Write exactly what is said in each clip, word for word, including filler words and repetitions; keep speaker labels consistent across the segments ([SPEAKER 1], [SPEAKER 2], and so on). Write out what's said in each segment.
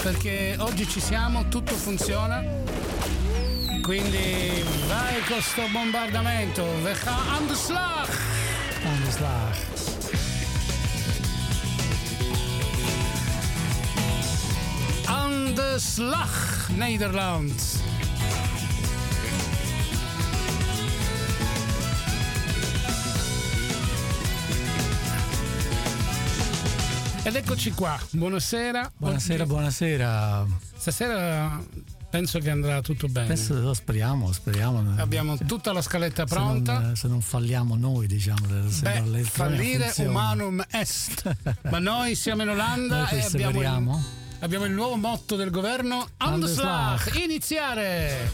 [SPEAKER 1] perché oggi ci siamo, tutto funziona. Quindi vai con sto bombardamento. We gaan aan de slag.
[SPEAKER 2] Aan de slag.
[SPEAKER 1] Aan de slag, Nederland. Ed eccoci qua, buonasera.
[SPEAKER 2] Buonasera,
[SPEAKER 1] Oggi,
[SPEAKER 2] buonasera.
[SPEAKER 1] Stasera penso che andrà tutto bene.
[SPEAKER 2] Penso, speriamo, speriamo.
[SPEAKER 1] Abbiamo tutta la scaletta pronta.
[SPEAKER 2] Se non, se non falliamo noi, diciamo. Se
[SPEAKER 1] Beh, fallire
[SPEAKER 2] funziona.
[SPEAKER 1] humanum est. Ma noi siamo in Olanda e abbiamo il, abbiamo il nuovo motto del governo: aan de slag. Iniziare.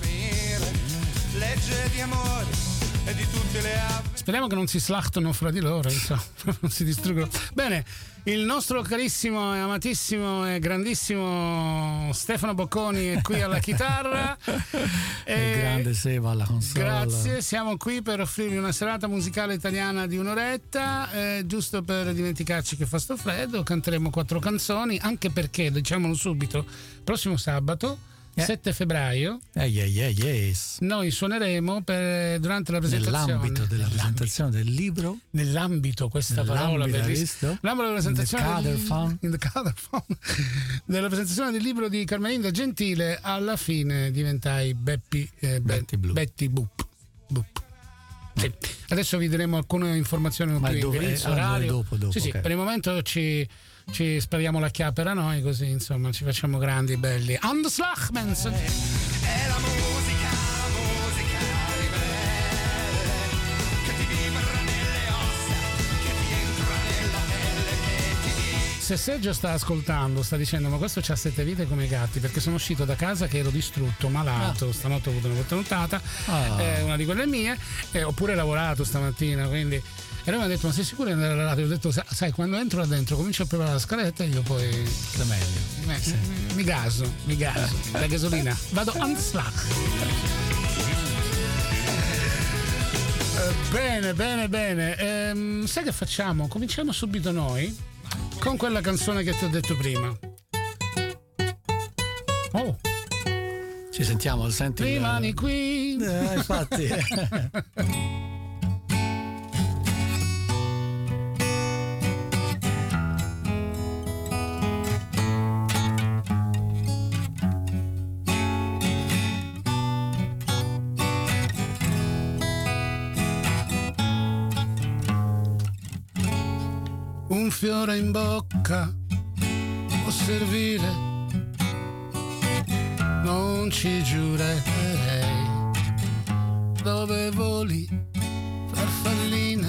[SPEAKER 1] Legge di amore. Di tutte le Speriamo che non si slachtano fra di loro, insomma, non si distruggono. Bene, il nostro carissimo e amatissimo e grandissimo Stefano Bocconi è qui alla chitarra.
[SPEAKER 2] E grande Seba alla console.
[SPEAKER 1] Grazie, siamo qui per offrirvi una serata musicale italiana di un'oretta, eh, giusto per dimenticarci che fa sto freddo. Canteremo quattro canzoni, anche perché, diciamolo subito, prossimo sabato Yeah. sette febbraio
[SPEAKER 2] eh, yeah, yeah, yes.
[SPEAKER 1] noi suoneremo per, durante la presentazione
[SPEAKER 2] nell'ambito della presentazione del libro,
[SPEAKER 1] nell'ambito questa parola bellissima, l'ambito della presentazione del, in the color fun, della presentazione del libro di Carmelinda Gentile. Alla fine diventai Beppi eh,
[SPEAKER 2] Betty, Blue.
[SPEAKER 1] Betty Boop, Boop. Sì. Adesso vi daremo alcune informazioni
[SPEAKER 2] Ma
[SPEAKER 1] più
[SPEAKER 2] dove,
[SPEAKER 1] indirizzo,
[SPEAKER 2] eh,
[SPEAKER 1] orario
[SPEAKER 2] dopo, dopo,
[SPEAKER 1] sì, sì,
[SPEAKER 2] okay.
[SPEAKER 1] Per il momento ci ci spariamo la chiapera noi, così insomma ci facciamo grandi, belli. Aan de slag, mensen. È la musica, musica ribelle che ti vibra nelle ossa, che ti entra nella pelle, che ti dice. Se Sergio sta ascoltando, sta dicendo: ma questo c'ha sette vite come i gatti, perché sono uscito da casa che ero distrutto, malato, ah. Stanotte ho avuto una brutta nottata, ah. eh, una di quelle mie, eh, ho pure lavorato stamattina, quindi. E lui mi ha detto: ma sei sicuro di andare alla radio? Ho detto: sai, quando entro là dentro comincio a preparare la scaletta e io poi
[SPEAKER 2] è meglio.
[SPEAKER 1] Eh, sì. mi gaso mi gaso la gasolina, vado on the slag. eh, bene bene bene ehm, sai che facciamo? Cominciamo subito noi con quella canzone che ti ho detto prima. Oh,
[SPEAKER 2] ci sentiamo, senti,
[SPEAKER 1] rimani qui,
[SPEAKER 2] eh, infatti.
[SPEAKER 1] Un fiore in bocca può servire, non ci giurerei. Dove voli, farfallina,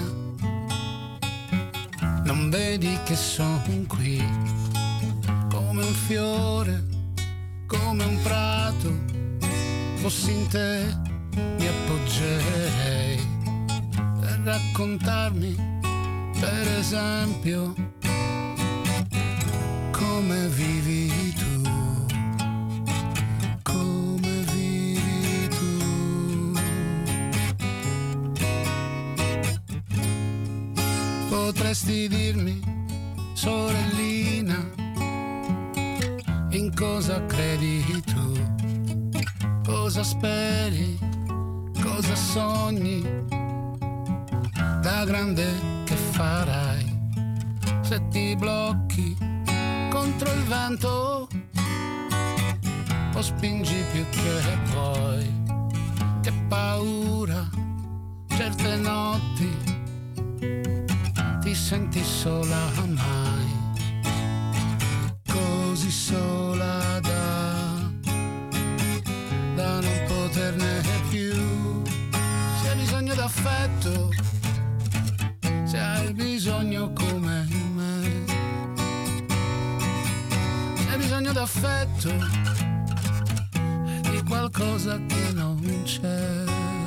[SPEAKER 1] non vedi che son qui, come un fiore, come un prato, fossi in te mi appoggerei per raccontarmi, per esempio, come vivi tu, come vivi tu. Potresti dirmi, sorellina, in cosa credi tu, cosa speri, cosa sogni, da grande che farai se ti blocchi contro il vento o spingi più che puoi. Che paura, certe notti ti senti sola mai, così sola da, da non poterne più. Se hai bisogno d'affetto, se hai bisogno come me, se hai bisogno d'affetto e di qualcosa che non c'è.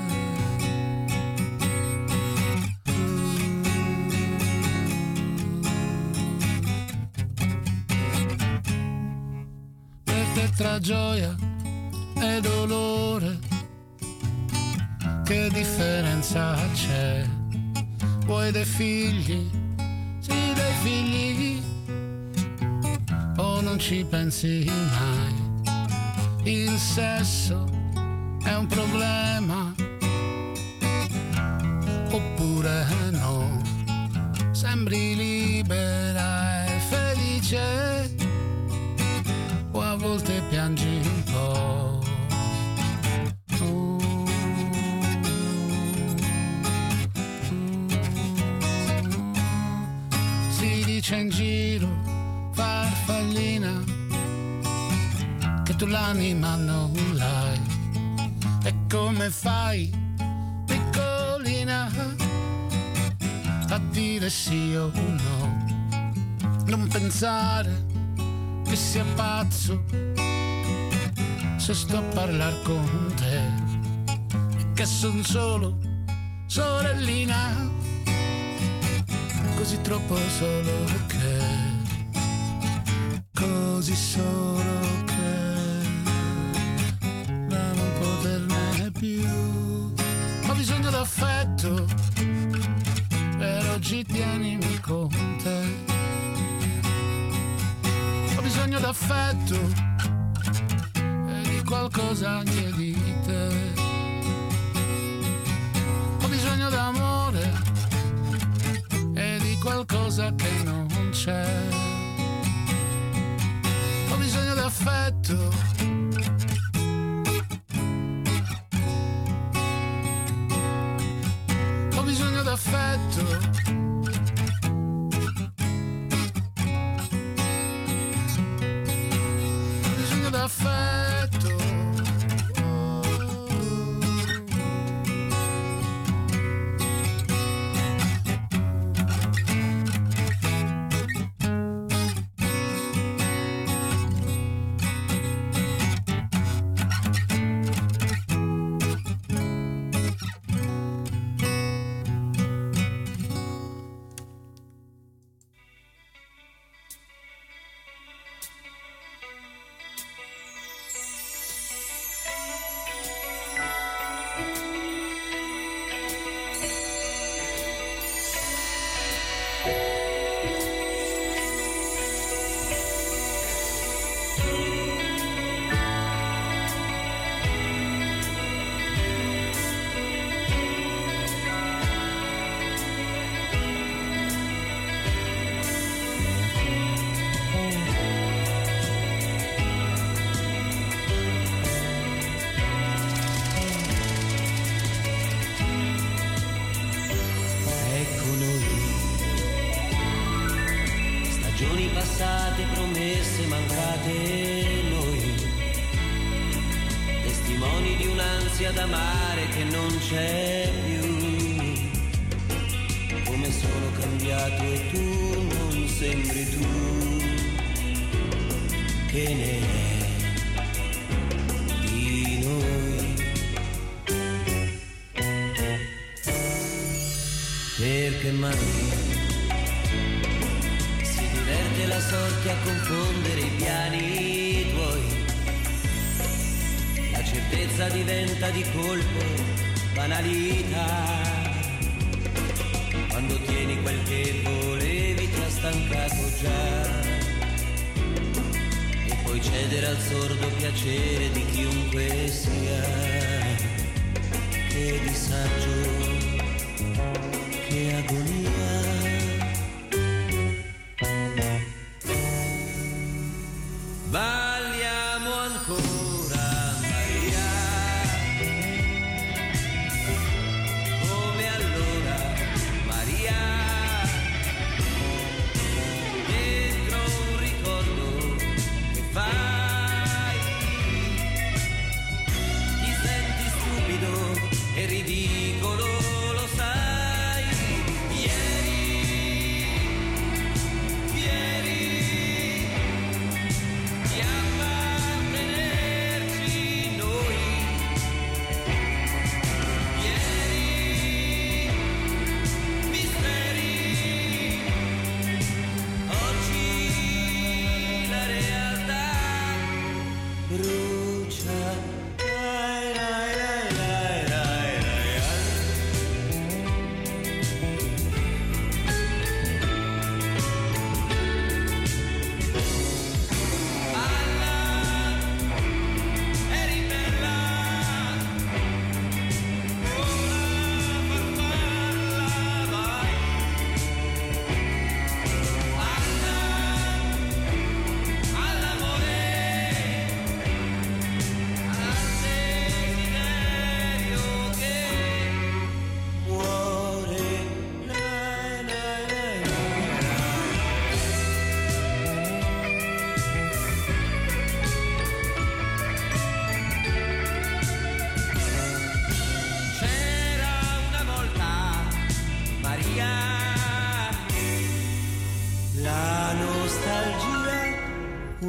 [SPEAKER 1] Per te tra gioia e dolore, che differenza c'è? Vuoi dei figli? Sì, dei figli. o non ci pensi mai. Il sesso è un problema oppure no? Sembri libera e felice o a volte piangi un po'. Uh, uh, si dice in giro, farfallina, che tu l'anima non l'hai. E come fai, piccolina, a dire sì o no? Non pensare che sia pazzo se sto a parlare con te, che son solo sorellina, così troppo solo che, così solo che da non poterne più. Ho bisogno d'affetto, per oggi tienimi con te. Ho bisogno d'affetto e di qualcosa anche di te. Ho bisogno d'amore e di qualcosa che non c'è. Ho bisogno d'affetto. Ho bisogno d'affetto. Affetto.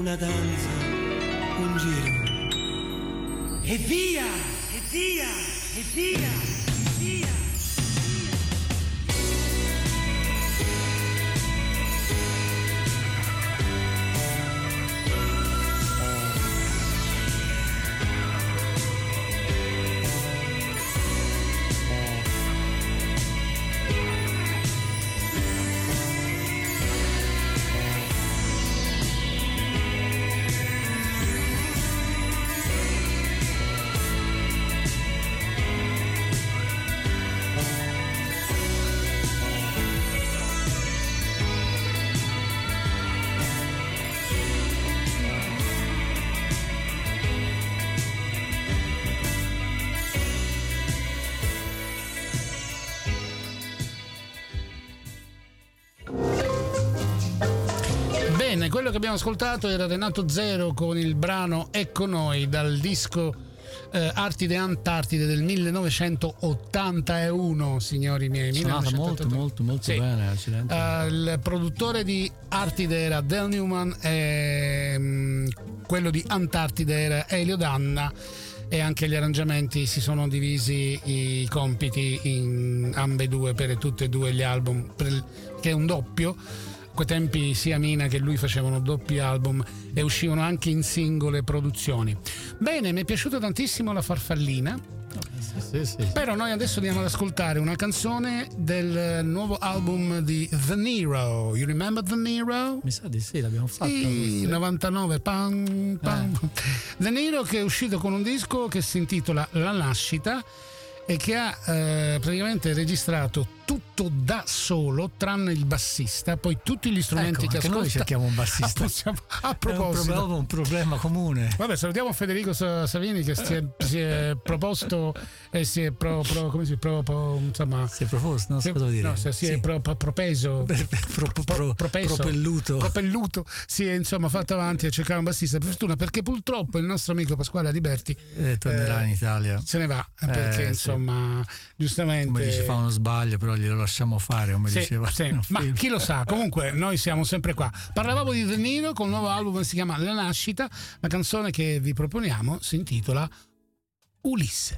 [SPEAKER 3] una danza, un giro. E via, e via, e via, e via.
[SPEAKER 1] Quello che abbiamo ascoltato era Renato Zero con il brano Ecco Noi dal disco eh, Artide Antartide del millenovecentottantuno, signori miei.
[SPEAKER 2] Suonata molto molto molto
[SPEAKER 1] sì.
[SPEAKER 2] bene, accidenti.
[SPEAKER 1] Uh, il produttore di Artide era Del Newman e um, quello di Antartide era Elio Danna, e anche gli arrangiamenti si sono divisi i compiti in ambedue per tutti e due gli album, per, che è un doppio. A quei tempi sia Mina che lui facevano doppi album e uscivano anche in singole produzioni. Bene, mi è piaciuta tantissimo La Farfallina.
[SPEAKER 2] Sì, sì, sì.
[SPEAKER 1] Però noi adesso andiamo ad ascoltare una canzone del nuovo album di The Nero. You remember The Nero?
[SPEAKER 2] Mi sa di sì, l'abbiamo fatto.
[SPEAKER 1] Sì, novantanove, pam, pam.
[SPEAKER 2] Eh.
[SPEAKER 1] The Nero, che è uscito con un disco che si intitola La Nascita e che ha eh, praticamente registrato tutto da solo tranne il bassista, poi tutti gli strumenti
[SPEAKER 2] ecco,
[SPEAKER 1] che ascolta.
[SPEAKER 2] Noi cerchiamo un bassista.
[SPEAKER 1] Ah, possiamo, a
[SPEAKER 2] È
[SPEAKER 1] proposito,
[SPEAKER 2] un problema, un problema comune.
[SPEAKER 1] vabbè, salutiamo Federico Savini che si è, si è proposto e si è pro, pro, come si pro, pro, insomma
[SPEAKER 2] si è proposto, non so cosa dire.
[SPEAKER 1] No, si è sì. pro, pro, propeso
[SPEAKER 2] pro, pro, pro,
[SPEAKER 1] propeso,
[SPEAKER 2] propelluto
[SPEAKER 1] propelluto si è insomma fatto avanti a cercare un bassista, per fortuna, perché purtroppo il nostro amico Pasquale Adiberti
[SPEAKER 2] eh, tornerà eh, in Italia,
[SPEAKER 1] se ne va perché
[SPEAKER 2] eh,
[SPEAKER 1] insomma
[SPEAKER 2] sì.
[SPEAKER 1] giustamente
[SPEAKER 2] come dice, fa uno sbaglio, però glielo lasciamo fare, come
[SPEAKER 1] sì,
[SPEAKER 2] diceva
[SPEAKER 1] sì. Ma chi lo sa, comunque noi siamo sempre qua. Parlavamo di De Niro con un nuovo album che si chiama La Nascita. La canzone che vi proponiamo si intitola Ulisse.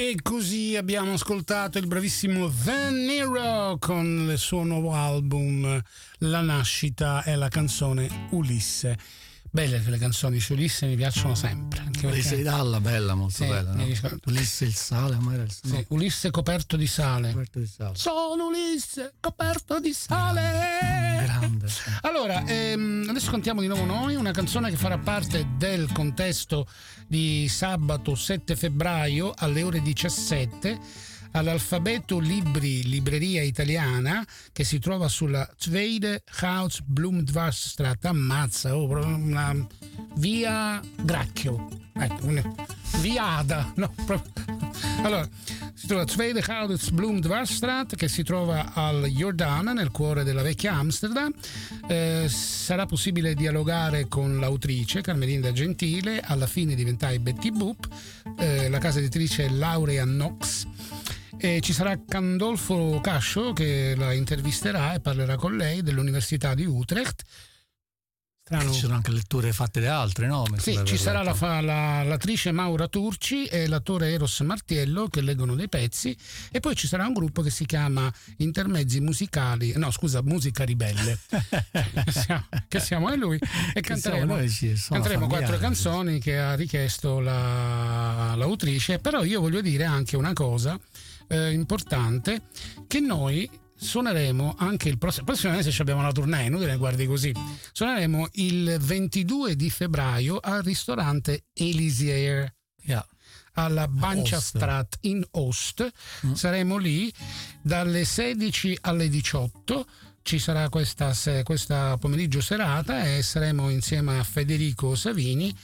[SPEAKER 1] E così abbiamo ascoltato il bravissimo The Nero con il suo nuovo album La nascita e la canzone Ulisse. Belle le canzoni su Ulisse, mi piacciono sempre. Anche
[SPEAKER 2] Ulisse di Dalla, bella, molto
[SPEAKER 1] sì,
[SPEAKER 2] bella. No?
[SPEAKER 1] Ricordo...
[SPEAKER 2] Ulisse il sale, ma era il
[SPEAKER 1] sì, no. Ulisse coperto di sale.
[SPEAKER 2] Coperto di sale.
[SPEAKER 1] Sono Ulisse coperto di sale.
[SPEAKER 2] Grande.
[SPEAKER 1] Allora, ehm, adesso cantiamo di nuovo noi una canzone che farà parte del contesto di sabato sette febbraio alle ore diciassette all'Alfabeto Libri, libreria italiana, che si trova sulla Tweede Hout Bloemdwarsstraat. Ammazza, oh, una via Gracchio, ecco, una via Ada, no, allora si trova Tweede Hout Bloemdwarsstraat, che si trova al Jordaan, nel cuore della vecchia Amsterdam. Eh, sarà possibile dialogare con l'autrice Carmelinda Gentile. Alla fine diventai Betty Boop. Eh, la casa editrice è Laurea Knox. E ci sarà Candolfo Cascio che la intervisterà e parlerà con lei dell'Università di Utrecht.
[SPEAKER 2] Strano. Ci sono anche letture fatte da altre, no?
[SPEAKER 1] Sì, ci sarà la, la, l'attrice Maura Turci e l'attore Eros Martiello che leggono dei pezzi, e poi ci sarà un gruppo che si chiama Intermezzi Musicali, no scusa, Musica Ribelle, che, siamo, che siamo a lui, e canteremo,
[SPEAKER 2] noi, sì,
[SPEAKER 1] canteremo quattro canzoni che ha richiesto la, l'autrice. Però io voglio dire anche una cosa eh, importante, che noi suoneremo anche il prossimo, prossimo mese abbiamo una tournée, inutile guardi così, suoneremo il ventidue di febbraio al ristorante Elysée, yeah, alla Banciastraat in Oost. Mm. Saremo lì dalle sedici alle diciotto. Ci sarà questa, questa pomeriggio serata e saremo insieme a Federico Savini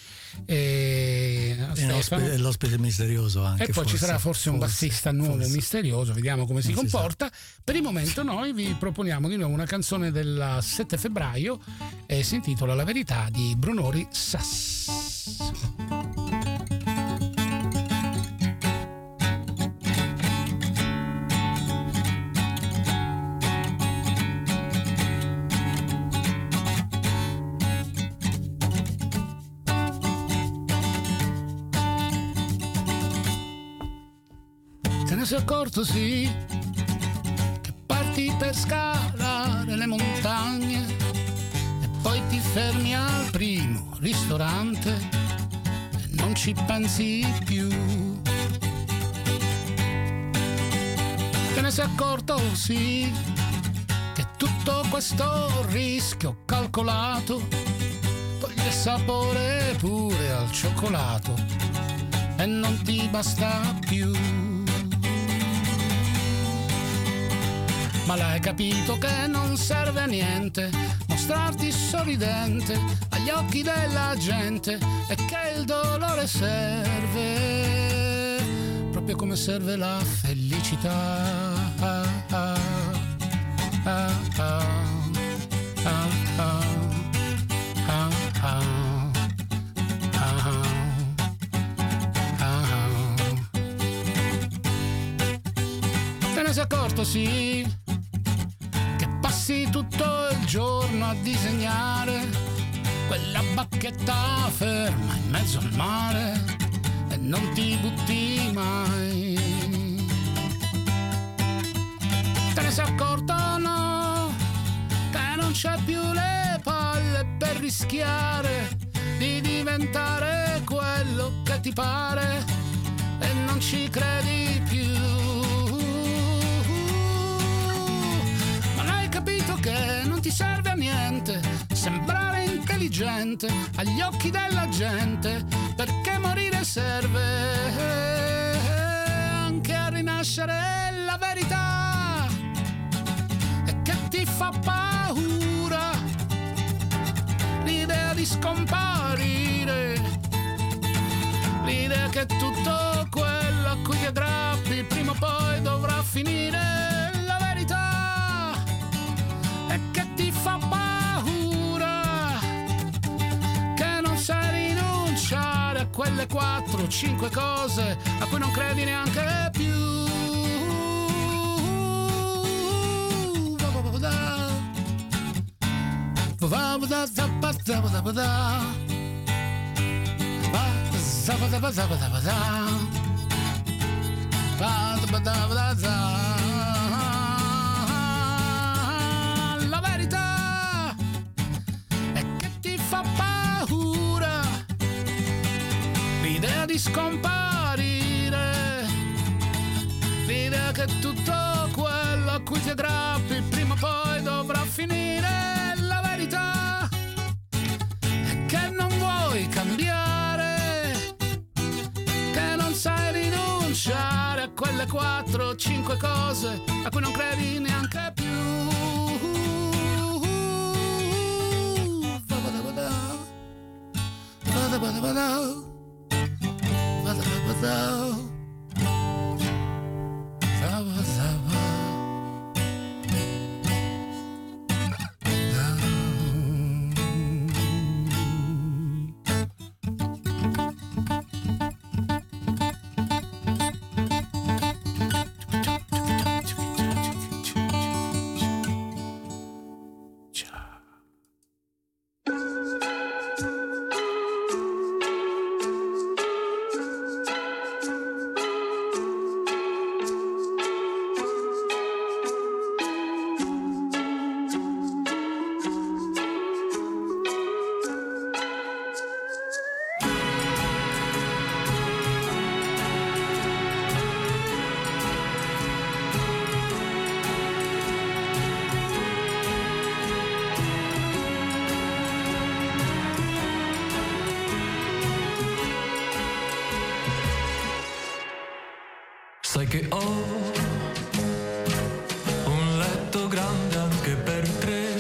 [SPEAKER 1] e a
[SPEAKER 2] Stefano, e l'ospite misterioso anche,
[SPEAKER 1] e poi
[SPEAKER 2] forse,
[SPEAKER 1] ci sarà forse un
[SPEAKER 2] forse,
[SPEAKER 1] bassista nuovo
[SPEAKER 2] forse. misterioso,
[SPEAKER 1] vediamo come si
[SPEAKER 2] non
[SPEAKER 1] comporta.
[SPEAKER 2] Si
[SPEAKER 1] per il momento noi vi proponiamo di nuovo una canzone del sette febbraio e si intitola La verità di Brunori Sass. Si è accorto sì che parti per scalare le montagne e poi ti fermi al primo ristorante e non ci pensi più. Te ne sei accorto sì che tutto questo rischio calcolato toglie sapore pure al cioccolato e non ti basta più. Ma l'hai capito che non serve a niente mostrarti sorridente agli occhi della gente e che il dolore serve proprio come serve la felicità. Ah, ah, ah, ah, ah, ah, ah, ah, ah. Te ne sei accorto, sì, passi tutto il giorno a disegnare quella bacchetta ferma in mezzo al mare e non ti butti mai. Te ne sei accorto no che non c'è più le palle per rischiare di diventare quello che ti pare e non ci credi più. Che non ti serve a niente sembrare intelligente agli occhi della gente, perché morire serve anche a rinascere la verità, e che ti fa paura l'idea di scomparire, l'idea che tutto quello a cui ti aggrappi prima o poi dovrà finire. Fa paura che non sai rinunciare a quelle quattro o cinque cose a cui non credi neanche più. La verità è che ti fa paura l'idea di scomparire, l'idea che tutto quello a cui ti aggrappi prima o poi dovrà finire. La verità è che non vuoi cambiare, che non sai rinunciare a quelle quattro o cinque cose a cui non credi neanche più. Vada vada vada vada vada zava zava.
[SPEAKER 4] Sai che ho un letto grande anche per tre,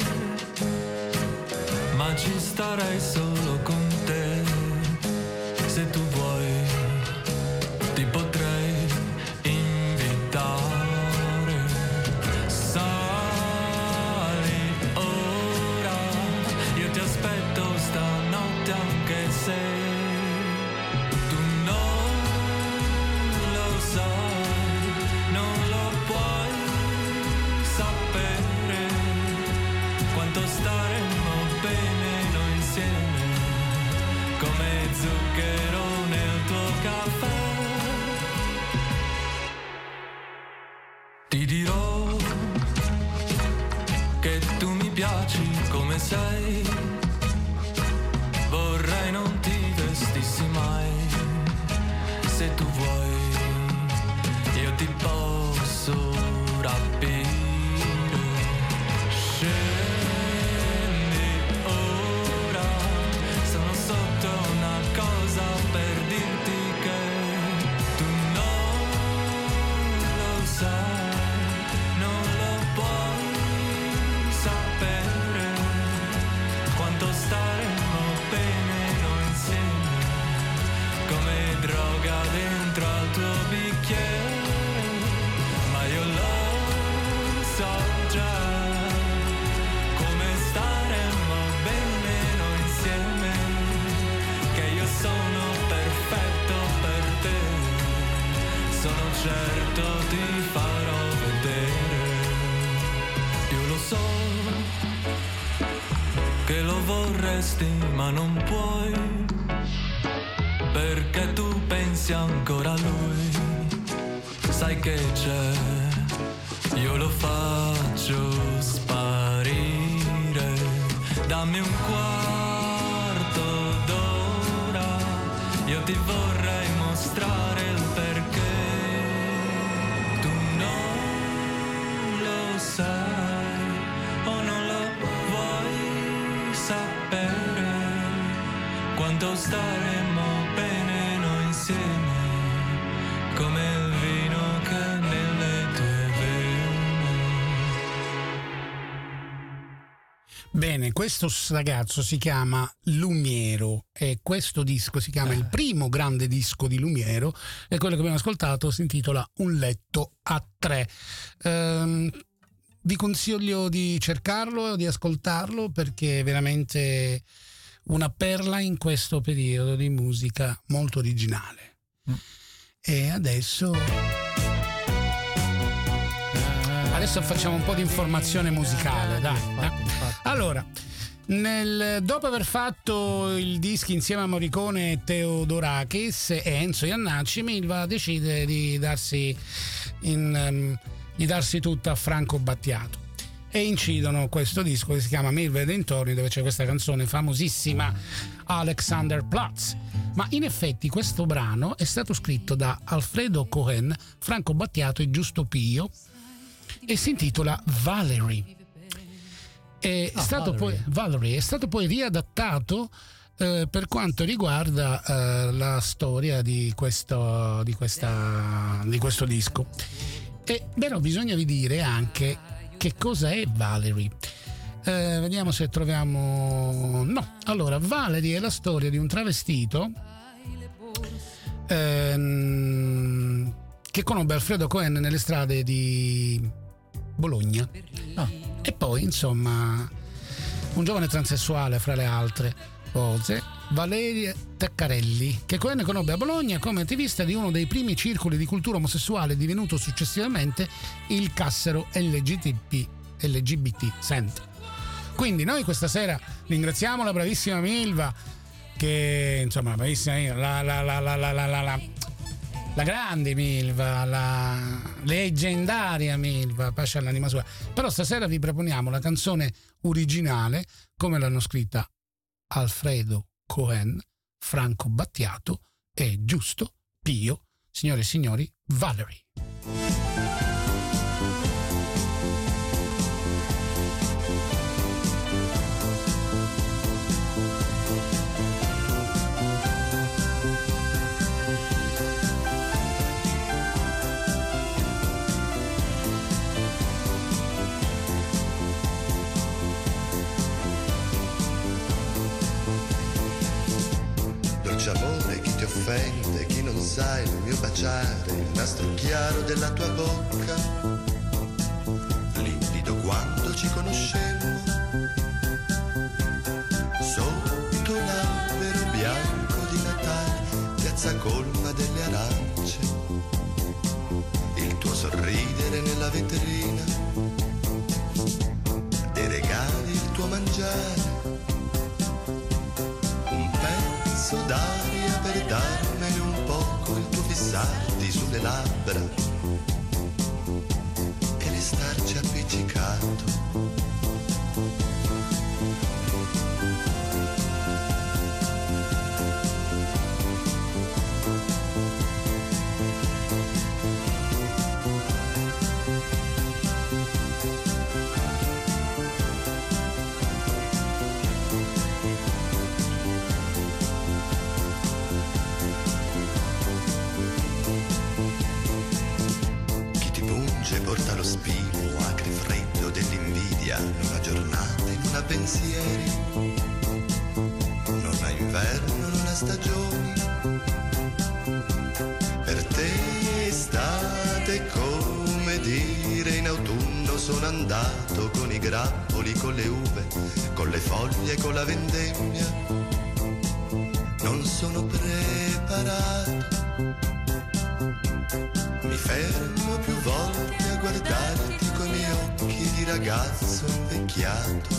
[SPEAKER 4] ma ci starei solo con te. Se tu vuoi ti potrei invitare. Sali ora, io ti aspetto stanotte anche se zucchero nel tuo caffè. Ti dirò che tu mi piaci come sei, vorrei non ti vestissi mai. Se tu vuoi io ti posso rapire. Certo ti farò vedere, io lo so che lo vorresti ma non puoi, perché tu pensi ancora a lui. Sai che c'è, io lo faccio sparire. Dammi un quarto d'ora, io ti vorrei mostrare il perché. Sai o non lo vuoi sapere quanto staremo bene noi insieme, come il vino che nelle tue vene.
[SPEAKER 1] Bene, questo ragazzo si chiama Lumiero e questo disco si chiama, eh. il primo grande disco di Lumiero, e quello che abbiamo ascoltato si intitola Un letto a tre. Ehm, Vi consiglio di cercarlo, di ascoltarlo, perché è veramente una perla in questo periodo di musica molto originale. Mm. E adesso adesso facciamo un po' di informazione musicale, dai. Allora, Nel, dopo aver fatto il disco insieme a Morricone e Theodorakis e Enzo Iannacci, Milva decide di darsi, in, um, di darsi tutta a Franco Battiato e incidono questo disco che si chiama Milva e dintorni, dove c'è questa canzone famosissima Alexanderplatz. Ma in effetti questo brano è stato scritto da Alfredo Cohen, Franco Battiato e Giusto Pio e si intitola Valerie. È, ah, stato Valerie. Poi, Valerie è stato poi riadattato eh, per quanto riguarda eh, la storia di questo, di, questa, di questo disco. E però bisogna vi dire anche che cosa è Valerie. Eh, vediamo se troviamo. No, allora Valerie è la storia di un travestito ehm, che conobbe Alfredo Cohen nelle strade di Bologna. Ah. E poi, insomma, un giovane transessuale fra le altre cose, Valeria Taccarelli, che Cohen conobbe a Bologna come attivista di uno dei primi circoli di cultura omosessuale, divenuto successivamente il Cassero L G B T Center. Quindi noi questa sera ringraziamo la bravissima Milva, che insomma la bravissima la la la la la la la, la, la grande Milva, la leggendaria Milva, pace all'anima sua. Però stasera vi proponiamo la canzone originale come l'hanno scritta Alfredo Cohen, Franco Battiato e Giusto Pio. Signore e signori, Valerie.
[SPEAKER 5] Amore, chi ti offende, chi non sai il mio baciare, il nastro chiaro della tua bocca, limpido quando ci conoscemmo, sotto l'albero bianco di Natale, piazza colma delle arance, il tuo sorridere nella vetrina, dei regali, il tuo mangiare, d'aria per darmene un poco, il tuo fissarti sulle labbra e restarci appiccicato. Porta lo spino acre freddo dell'invidia, in una giornata, in una pensieri, non ha inverno, non ha stagioni, per te estate come dire in autunno sono andato con i grappoli, con le uve, con le foglie, con la vendemmia, non sono preparato. Mi fermo più volte a guardarti coi miei occhi di ragazzo invecchiato.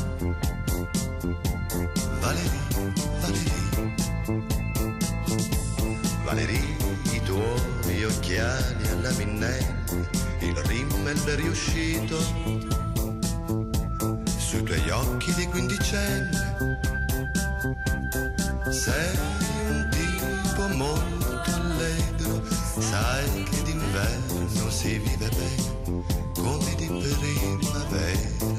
[SPEAKER 5] Valerie, Valerie, Valerie, i tuoi occhiali alla Minnelli, il rimmel riuscito sui tuoi occhi di quindicenne. Sei un tipo molto allegro, sai che d'inverno si vive bene come di primavera.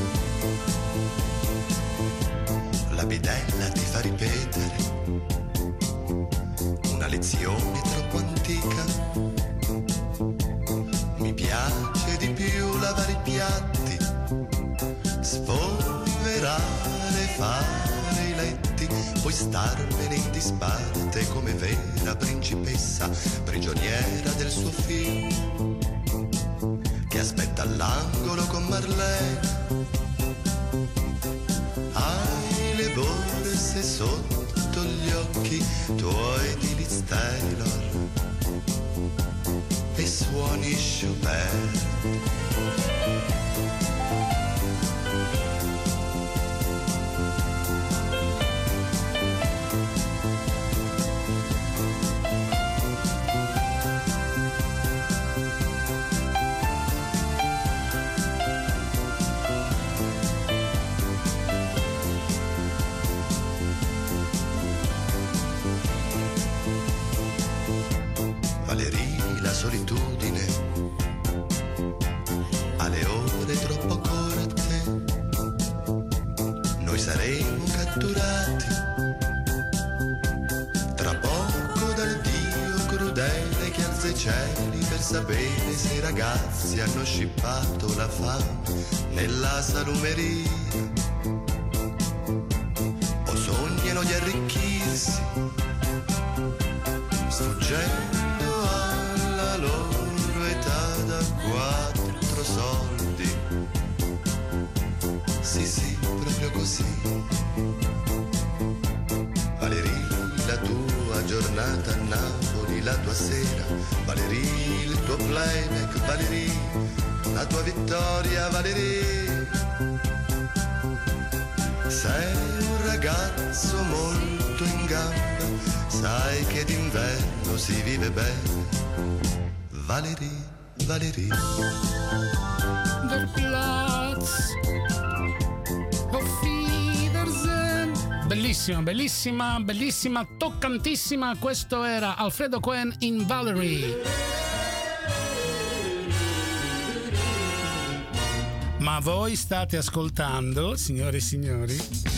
[SPEAKER 5] La bidella ti fa ripetere vuoi starmene in disparte come vera principessa, prigioniera del suo film, che aspetta all'angolo con Marlene. Hai le borse sotto gli occhi tuoi di Liz Taylor e suoni Chopin. Solitudine alle ore troppo corte, noi saremo catturati tra poco dal Dio crudele che alza i cieli per sapere se i ragazzi hanno scippato la fame nella salumeria o sognano di arricchirsi sfuggendo alla loro età da quattro soldi. Sì, sì, proprio così. Valerie, la tua giornata a Napoli, la tua sera. Valerie, il tuo playback, Valerie, la tua vittoria, Valerie. Sei un ragazzo molto in gamba, sai che d'inverno si vive bene. Valerie, Valerie.
[SPEAKER 1] Der Platz auf Wiedersehen. Bellissima, bellissima, bellissima, toccantissima. Questo era Alfredo Cohen in Valerie. Ma voi state ascoltando, signore e signori,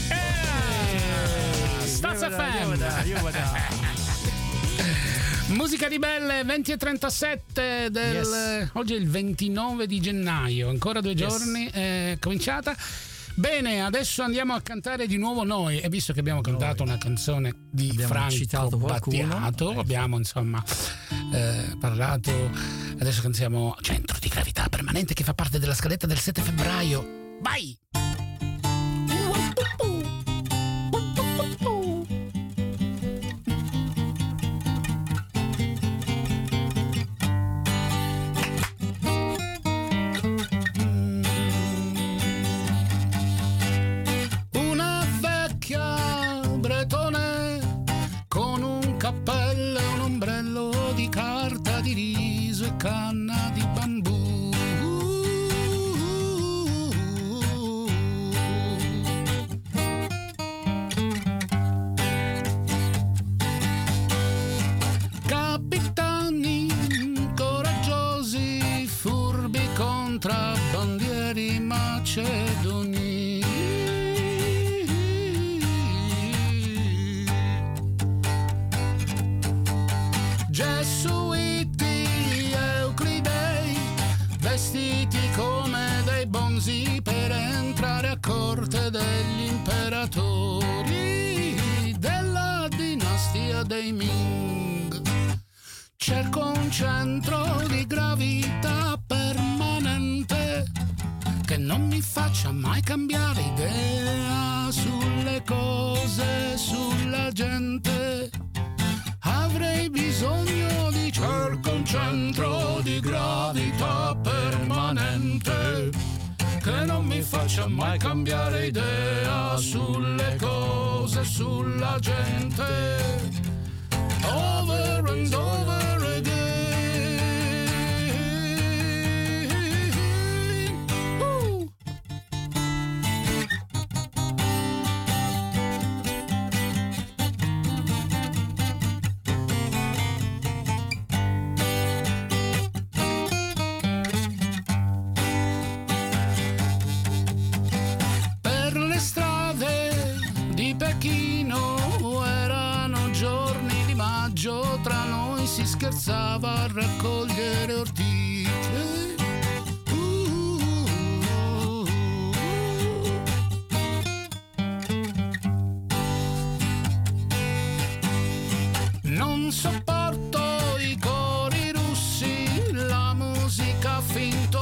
[SPEAKER 1] eh, Staz F M. Musica di Belle, venti e trentasette del... Yes. Oggi è il ventinove di gennaio, ancora due giorni, yes. È cominciata. Bene, adesso andiamo a cantare di nuovo noi, e visto che abbiamo cantato noi. Una canzone di abbiamo Franco Battiato, abbiamo insomma eh, parlato, adesso cantiamo Centro di Gravità Permanente, che fa parte della scaletta del sette febbraio. Vai! Canna di bambù, capitani coraggiosi, furbi contrabbandieri macedoni. Gesuiti, vestiti come dei bonzi per entrare a corte degli imperatori della dinastia dei Ming. Cerco un centro di gravità permanente che non mi faccia mai cambiare idea sulle cose, sulla gente. Avrei bisogno di cerco un centro di gravità permanente che non mi faccia mai cambiare idea sulle cose, sulla gente. Over and over again. Uh. Pechino erano giorni di maggio, tra noi si scherzava a raccogliere ortiche. Uh, uh, uh.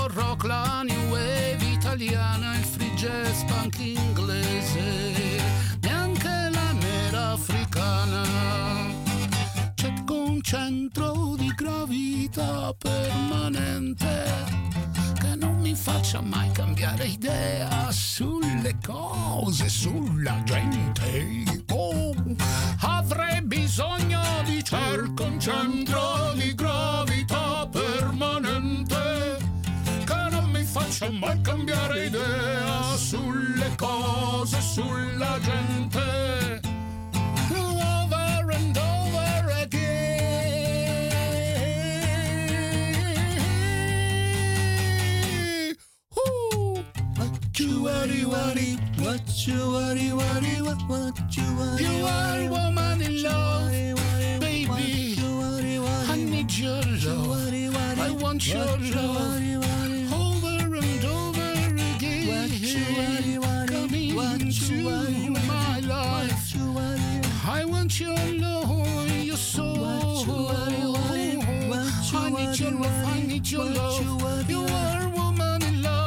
[SPEAKER 1] rock, la new wave italiana, il free jazz punk inglese, neanche la nera africana. Cerco un centro di gravità permanente che non mi faccia mai cambiare idea sulle cose, sulla gente. Oh, avrei bisogno di cerco un centro di gravità permanente che non mi faccia mai cambiare idea sulle cose, sulla gente. Over and over again. Ooh. What you worry, worry, what you worry, worry, what, what you worry, you are a woman in love, baby. I need your love, I want your love. Over and over again, come into my life. I want your love, your soul. I need your love, I need your love. You are a woman in love.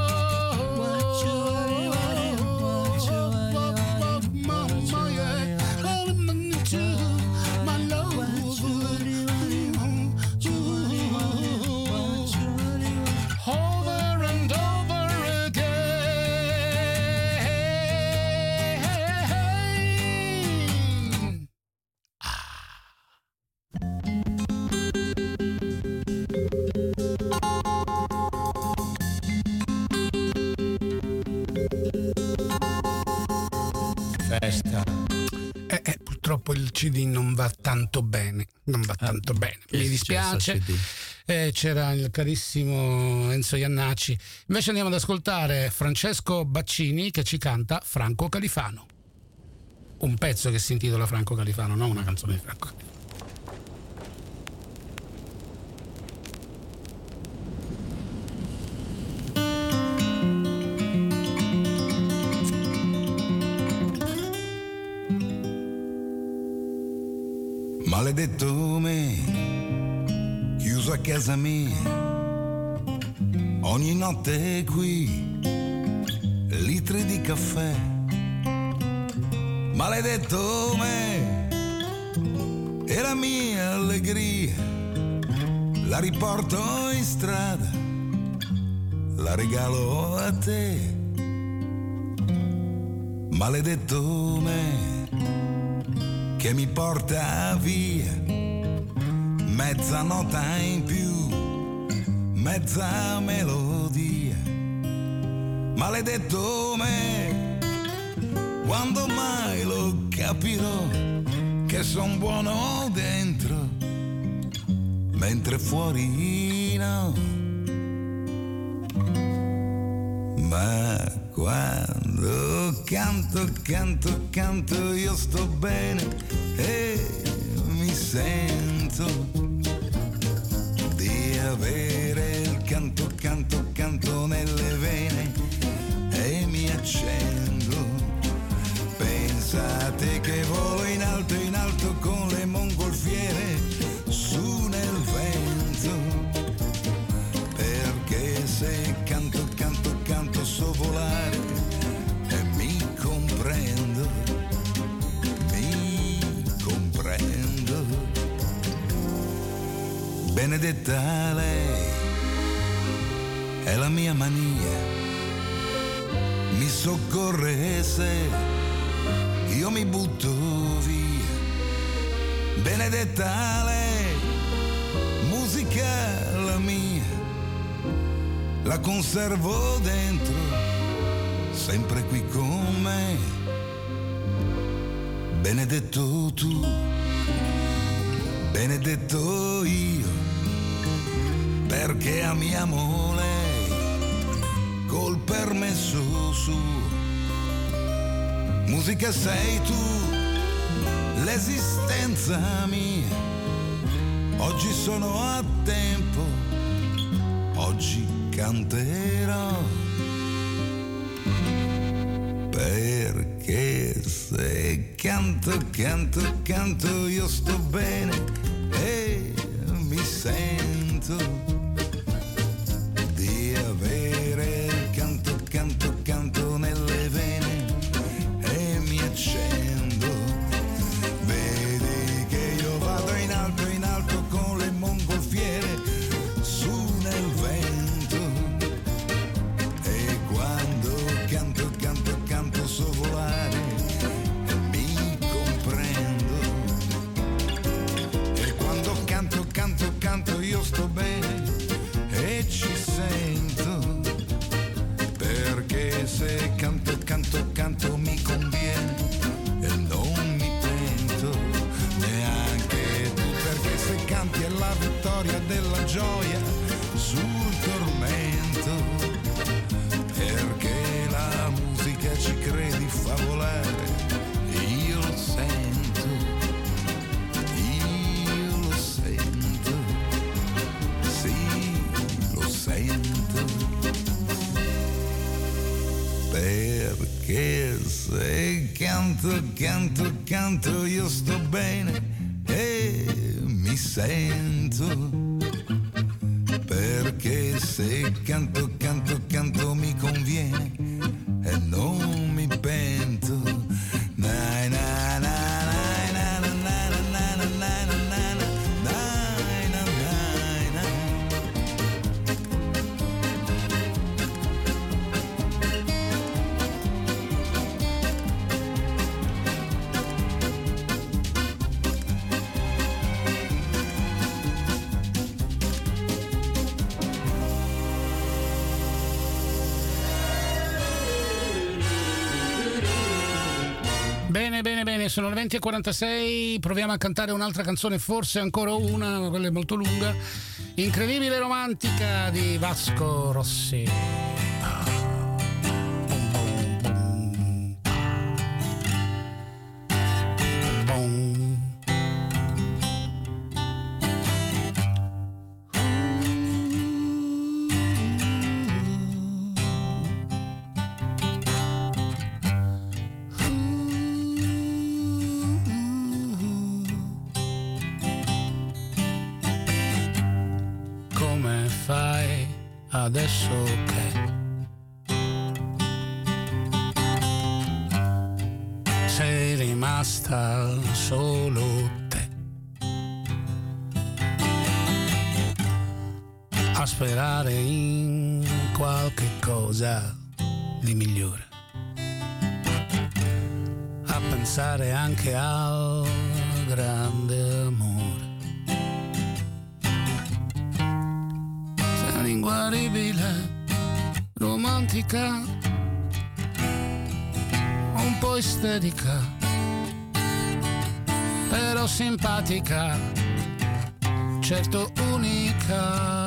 [SPEAKER 2] Festa.
[SPEAKER 1] Eh, eh, purtroppo il C D non va tanto bene, non va tanto ah, bene, mi dispiace. Eh, c'era il carissimo Enzo Iannacci. Invece andiamo ad ascoltare Francesco Baccini che ci canta Franco Califano, un pezzo che si intitola Franco Califano, non una canzone di Franco Califano.
[SPEAKER 6] Maledetto me, chiuso a casa mia, ogni notte qui, litri di caffè. Maledetto me, e la mia allegria, la riporto in strada, la regalo a te. Maledetto me, che mi porta via, mezza nota in più, mezza melodia. Maledetto me, quando mai lo capirò, che son buono dentro, mentre fuori no. Ma quando canto, canto, canto io sto bene e mi sento di avere il canto, canto, canto nelle vene e mi accendo. Pensate che volo in alto, in alto con le mongolfiere su nel vento, perché se canto, canto, canto so volare e mi comprendo, mi comprendo. Benedetta lei è la mia mania, mi soccorre se io mi butto via. Benedetta lei, musica la mia, la conservo dentro, sempre qui con me. Benedetto tu, benedetto io, perché amiamo lei col permesso suo. Musica sei tu, l'esistenza mia, oggi sono a tempo, oggi canterò, perché se canto, canto, canto io sto bene e mi sento di sento, perché se canto, canto, canto mi conviene e non mi pento neanche tu, perché se canti è la vittoria della gioia sul tormento, perché la musica ci credi fa volare, io lo sento, io lo sento, sì, lo sento, perché se canto, canto, canto io sto bene e mi sento, perché se canto, canto, canto mi conviene e non mi pento. Na, na, na, na, na, na, na, na, na, na, na, na, na, na, na.
[SPEAKER 1] Bene, bene, bene, sono le venti e quarantasei, proviamo a cantare un'altra canzone, forse ancora una, ma quella è molto lunga. Incredibile romantica di Vasco Rossi. Adesso che sei rimasta solo te a sperare in qualche cosa di migliore, a pensare anche al grande amore. Inguaribile, romantica, un po' istetica, però simpatica, certo unica.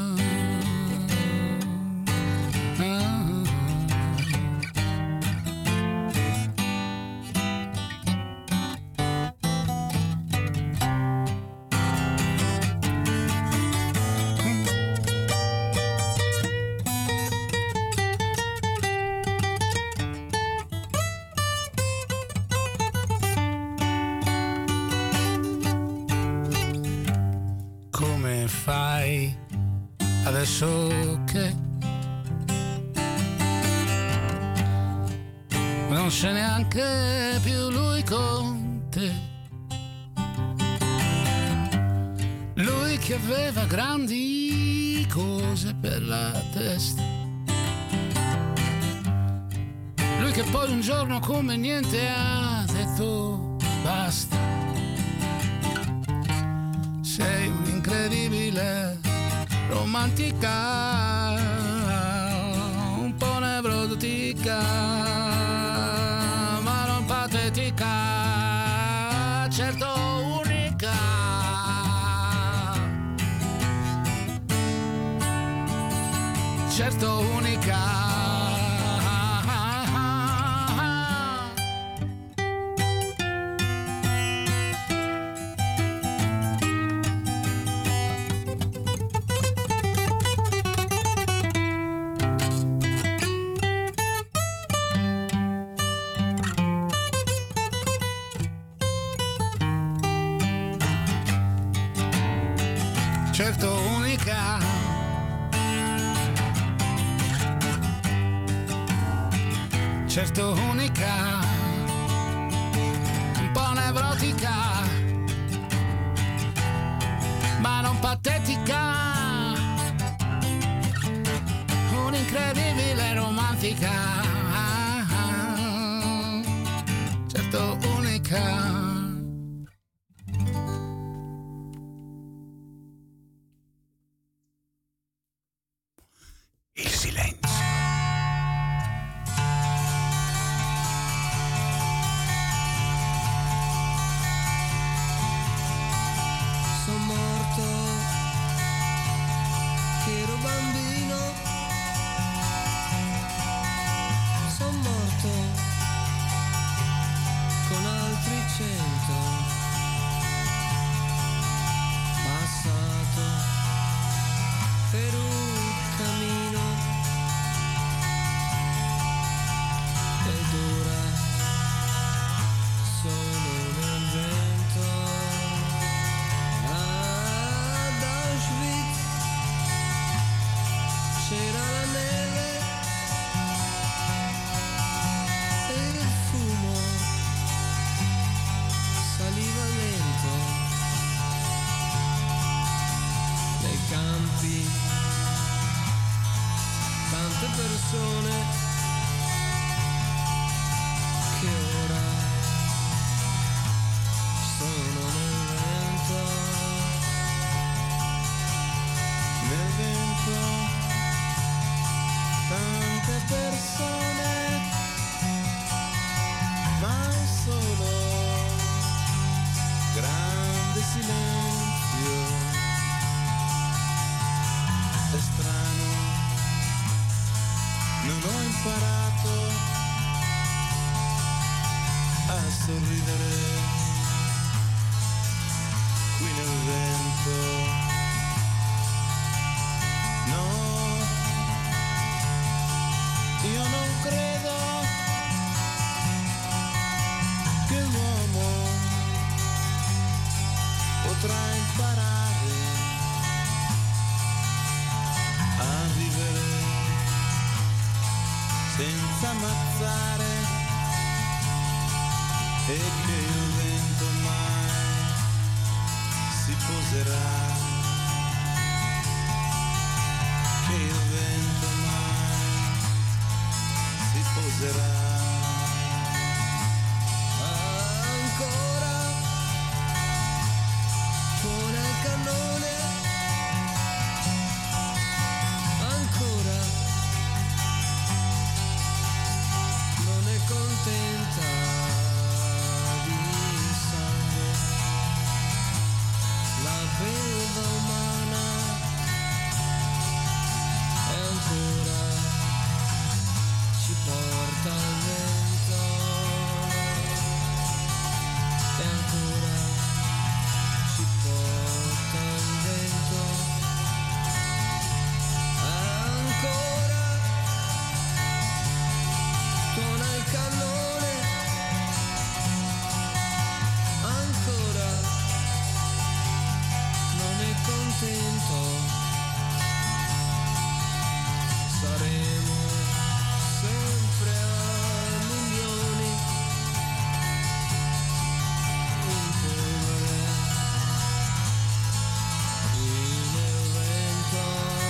[SPEAKER 1] Fai adesso che non c'è neanche più lui con te, lui che aveva grandi cose per la testa, lui che poi un giorno come niente ha detto basta. Sei un'incredibile romantica, un po' nevrotica, ma non patetica, certo unica. Certo unica. Certo unica, certo unica, un po' nevrotica, ma non patetica, un'incredibile romantica, certo unica.
[SPEAKER 7] c'era la neve e il fumo saliva lento nei campi, tante persone che ora sono nel vento, nel vento, tante persone, ma è solo grande silenzio, è strano, non ho imparato a sorridere qui nel vento, no, io non credo che l'uomo potrà imparare a vivere senza ammazzare e che il vento mai si poserà, che il vento mai si poserà. Ancora suona il cannone, ancora non è contenta di sangue la belva umana, e ancora ci porta il vento, e ancora ci porta il vento, ancora suona il cannone, ancora non è contento, saremo sempre a milioni in polvere qui nel vento.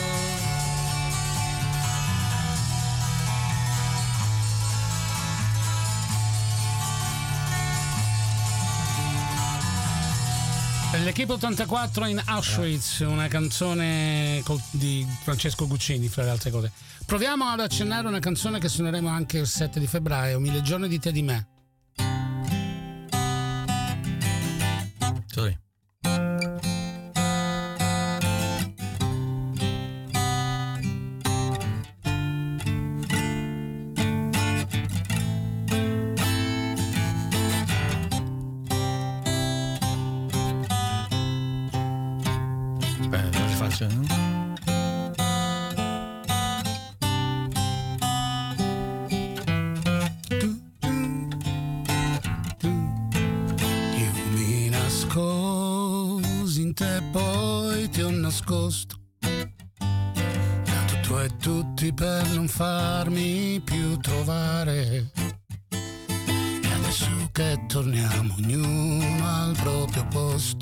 [SPEAKER 1] L'Equipe ottantaquattro in Auschwitz, una canzone col- di Francesco Guccini, fra le altre cose. Proviamo ad accennare una canzone che suoneremo anche il sette di febbraio, Mille giorni di te di me.
[SPEAKER 2] Sorry. Beh, non è facile, no?
[SPEAKER 1] Io mi nascosi in te, poi ti ho nascosto, dato tu e tutti per non farmi più trovare. E adesso che torniamo ognuno al proprio posto,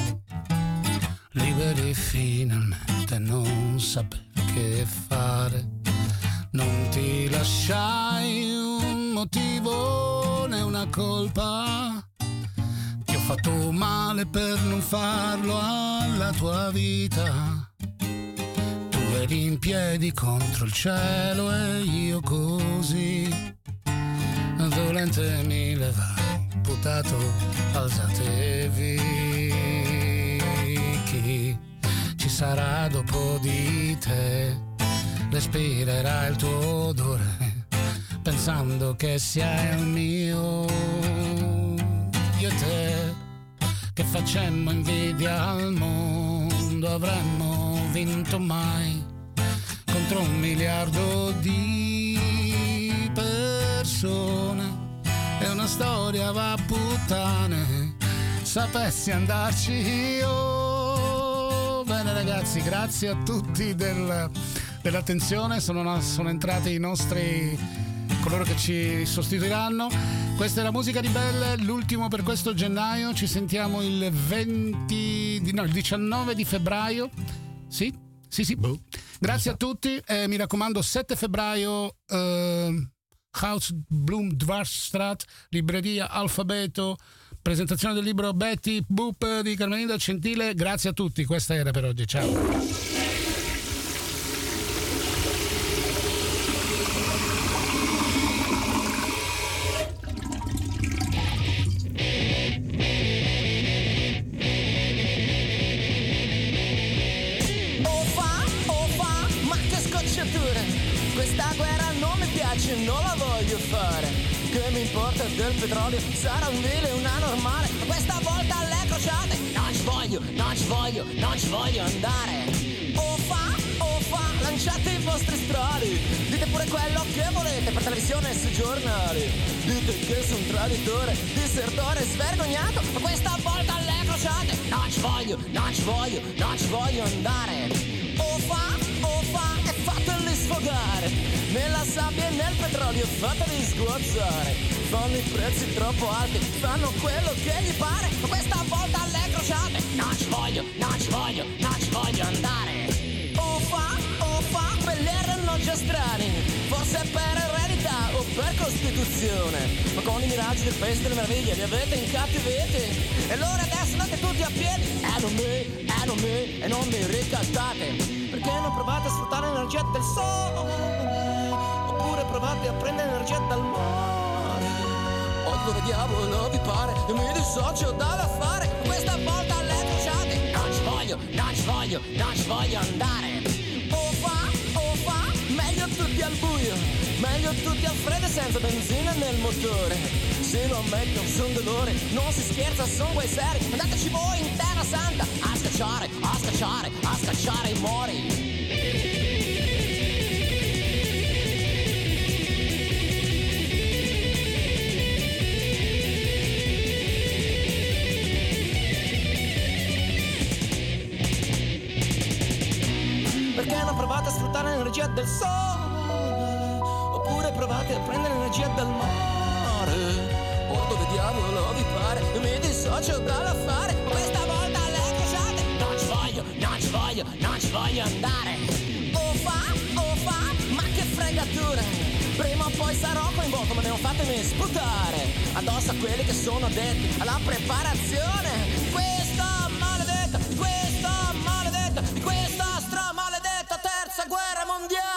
[SPEAKER 1] liberi finalmente, non saper che fare, non ti lasciai un motivo né una colpa, ti ho fatto male per non farlo alla tua vita, tu eri in piedi contro il cielo e io così dolente mi levai, buttato, alzatevi, chi ci sarà dopo di te, respirerà il tuo odore pensando che sia il mio. Io e te che facemmo invidia al mondo, avremmo vinto mai contro un miliardo di persone, e una storia va a puttane, sapessi andarci io. Bene ragazzi, grazie a tutti del dell'attenzione, sono, sono entrati i nostri, coloro che ci sostituiranno. Questa è la musica di Belle, l'ultimo per questo gennaio. Ci sentiamo il venti di, no, il diciannove di febbraio. Sì? Sì, sì. Boh. Grazie a tutti. Eh, mi raccomando, sette febbraio eh, House Bloom Dwarfstraat, libreria Alfabeto, presentazione del libro Betty Boop di Carmelina Gentile. Grazie a tutti. Questa era per oggi. Ciao.
[SPEAKER 8] Questa guerra non mi piace, non la voglio fare. Che mi importa del petrolio, sarà un vile, una normale. Ma questa volta alle crociate non ci voglio, non ci voglio, non ci voglio andare. O fa, o fa, lanciate i vostri strali. Dite pure quello che volete per televisione e sui giornali. Dite che sono un traditore, disertore, svergognato. Ma questa volta alle crociate non ci voglio, non ci voglio, non ci voglio andare. O fa, o fa, e fateli sfogare nella sabbia e nel petrolio, fateli sguazzare. Fanno i prezzi troppo alti, fanno quello che gli pare. Ma questa volta alle crociate non ci voglio, non ci voglio, non ci voglio andare. O fa, o fa, quelli erano già strani, forse per eredità o per costituzione. Ma con i miraggi del paese delle meraviglie li avete incattiviti. E allora adesso andate tutti a piedi, e non me, e non me, e non mi ricattate. Perché non provate a sfruttare l'energia del sole, oppure provate a prendere energia dal mare, o dove diavolo vi pare. Io mi dissocio dall'affare. Questa volta alle crociate non ci voglio, non ci voglio, non ci voglio andare. O fa, o fa, meglio tutti al buio, meglio tutti al freddo senza benzina nel motore. Se lo ammetto, son dolore, non si scherza, son guai seri. Andateci voi in terra santa a scacciare, a scacciare, a scacciare i mori. Perché non provate a sfruttare l'energia del sole, oppure provate a prendere l'energia dal mare, o dove diavolo vi pare. Io mi dissocio dall'affare. Questa volta alle crociate non ci voglio, non ci voglio, non ci voglio andare. O fa, o fa, ma che fregatura. Prima o poi sarò coinvolto, ma non fatemi sputare addosso a quelli che sono addetti alla preparazione. Questa maledetta, questa maledetta, di questa stramaledetta terza guerra mondiale.